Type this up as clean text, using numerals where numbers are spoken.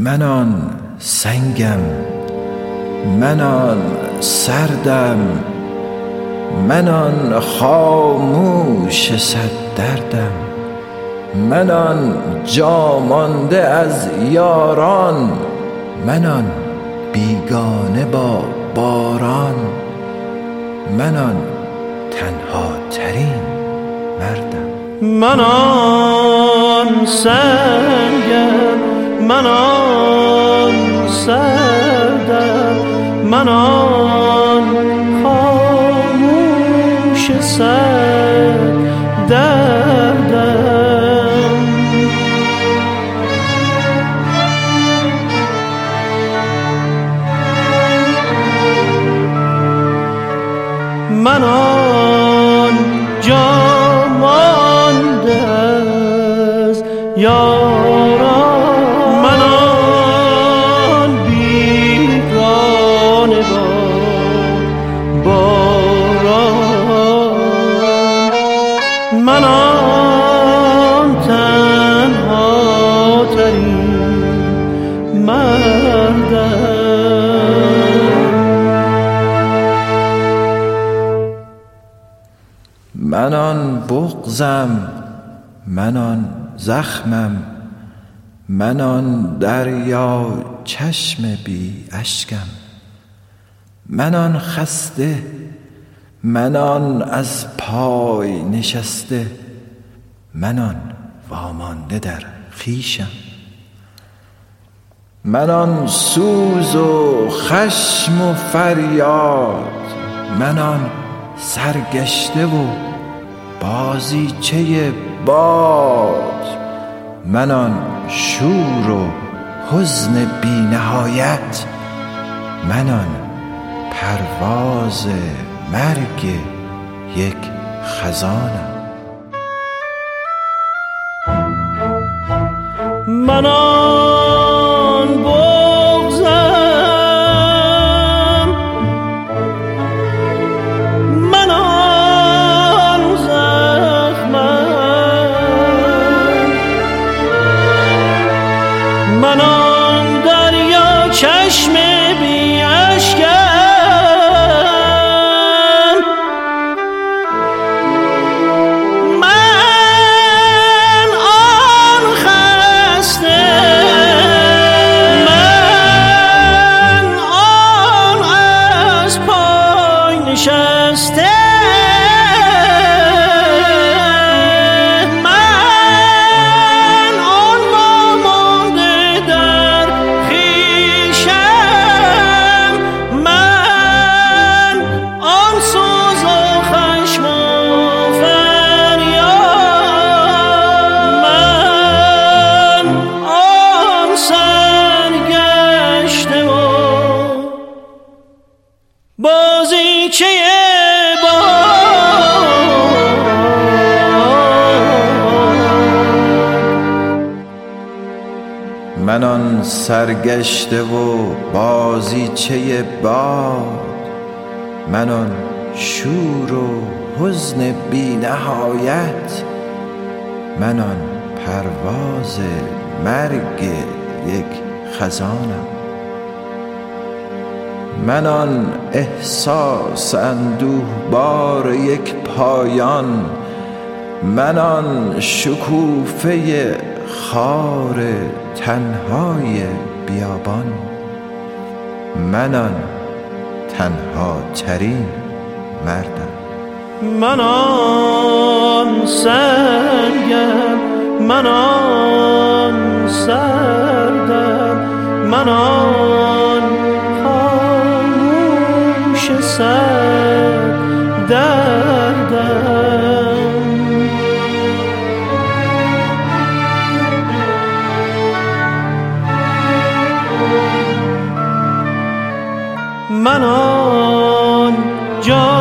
من آن سنگم، من آن سردم، من آن خاموش صد دردم، من آن جا مانده از یاران، من آن بیگانه با باران، من آن تنها ترین مردم. من آن سنگم، من آن سردم، من آن خاموش صد دردم. من آن جا مانده از یاران، من آن بیگانه با باران، من آن تنها ترین مردم. من آن بغضم، من آن زخمم، من آن دریا چشم بی اشکم، من آن خسته، من آن از پای نشسته، من آن وامانده در خویشم، من آن سوز و خشم و فریاد، من آن سرگشته و بازیچه باد، من آن شور و حزن بی نهایت، من آن پرواز مرگ یک خزانم. من آن بغضم، من آن زخمم، من آن دریا چشم بی اشکم، من آن خسته، من آن از پای نشسته، من آن وامانده در خویشم، من آن سوز و خشم و فریاد، من آن سرگشته و بازیچه من آن سرگشته و بازیچه باد، من آن شور و حزن بی نهایت، من آن پرواز مرگ یک خزانم، من آن احساس اندوه بار یک پایان، من آن شکوفه خار تنهای بیابان، من آن تنها ترین مردم. من آن سنگم، من آن سردم، من آن خاموش صد دردم. من آن جا